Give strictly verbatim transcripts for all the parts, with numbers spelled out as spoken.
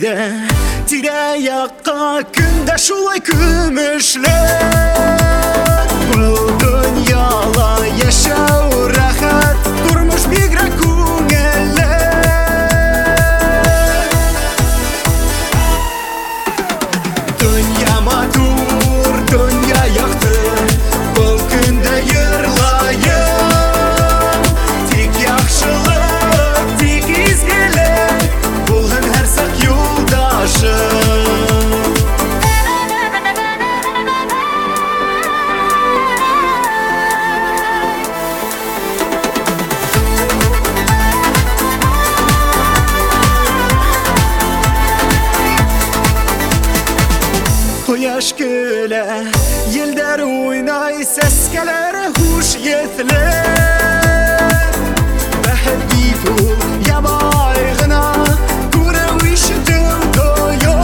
ile tire yakka günde şulay kümüşlü. Bu dünyala yaşav rahat durmuş bigre kungelle. Dünya matur, dünya yaktı, bu günde yırlayın. Tik yakşılık, tik izgelik, bulun her sak yoldaşım. Yaş güle, yılдар oynay, seskelere huş yetler. Beheddi tu yabaygına, kure işitim doyur.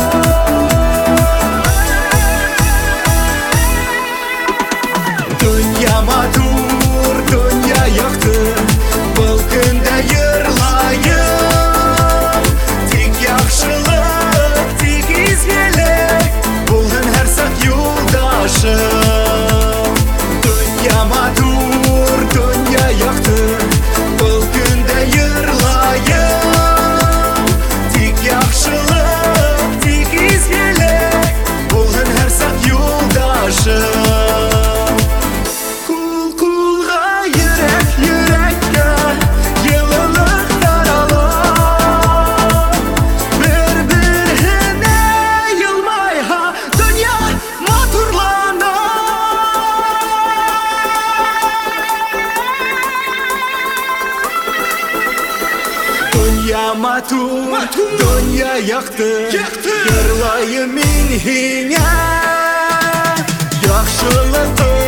Dünya matur, dünya yaktı, bul günde yırlayın. Tik yakşılık, tik izgelik, bulun her sak yoldaşım. Dünya matur, dünya yaktı, bul günde yırlayın. Tik yakşılık, tik izgelik, bulun her sak yoldaşım. Kul kulga yürek yürekке, yılılık daralar. Birbirine yılmay ha, dünya maturlana. Dünya matur, matur. Dünya yaktı, yaktı. Yırlayım min hine, yaxşılık